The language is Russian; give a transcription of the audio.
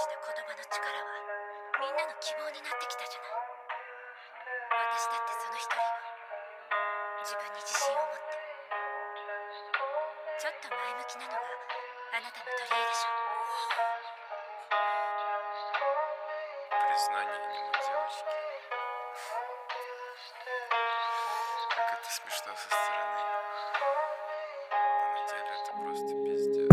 した言葉の力はみんなの希望になってきたじゃない。私だってその一人よ。自分に自信を持ってちょっと前向きなのがあなたの取り柄でしょ。 Признание немой девочки. Как это смешно со стороны, но на деле это просто пиздец.